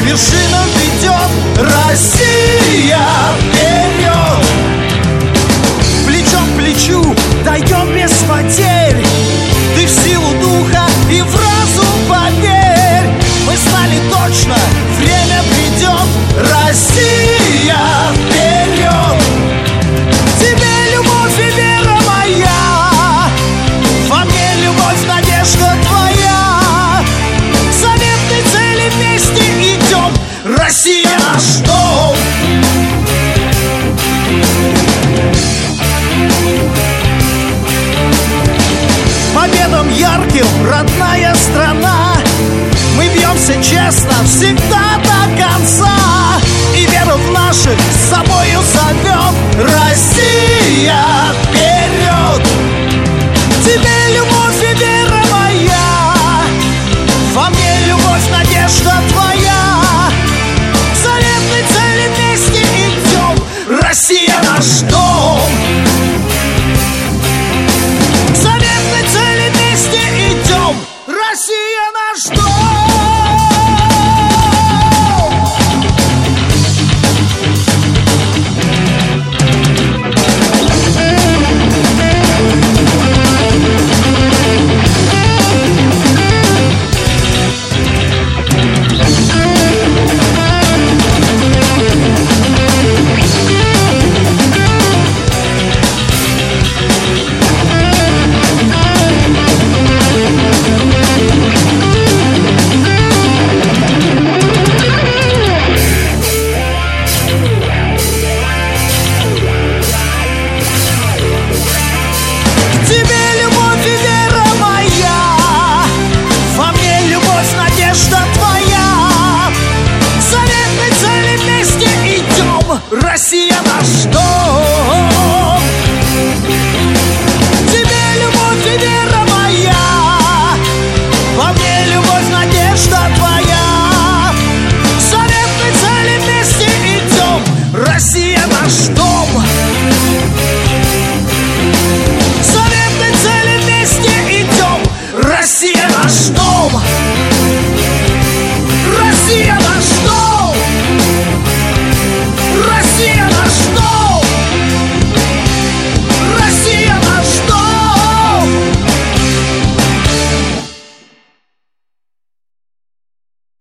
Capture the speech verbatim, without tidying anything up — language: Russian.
вершинам ведет Россия вперед. Плечом к плечу даем без потерь. Ты в силу духа и в разум поверь. Мы знали точно, время придет. Россия вперед. Тебе любовь и вера моя, во мне любовь, надежда твоя. К заветной цели вместе идем. Россия наш дом. Победам ярким, родная страна. Мы бьемся честно, всегда до конца. И веру в наших с собою зовет. Россия вперед. Тебе любовь и вера моя, во мне любовь, надежда твоя. К заветной цели вместе идем. Россия наш дом. К заветной цели вместе идем. Россия наш дом. Россия!